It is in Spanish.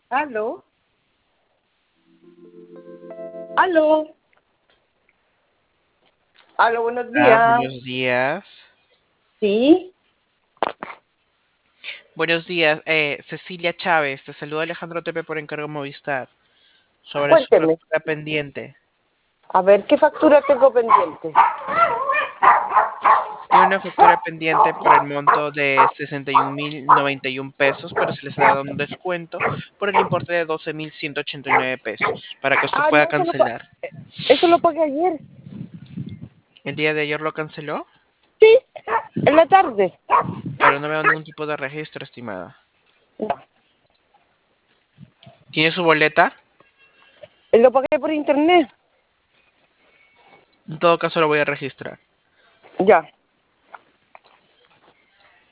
Aló. Aló. Aló, buenos días. Buenos días. Sí. Buenos días, Cecilia Chávez, te saluda Alejandro Tepe por encargo Movistar sobre su Cuénteme. factura pendiente. A ver, ¿qué factura tengo pendiente? Tiene una factura pendiente por el monto de 61.091 pesos, pero se les ha dado un descuento por el importe de 12.189 pesos para que usted Ah, pueda no, cancelar. eso lo pagué ayer. El día de ayer lo canceló, Sí, en la tarde. pero no veo ningún tipo de registro, estimada. No, ¿Tiene su boleta? lo pagué por internet. En todo caso lo voy a registrar. Ya.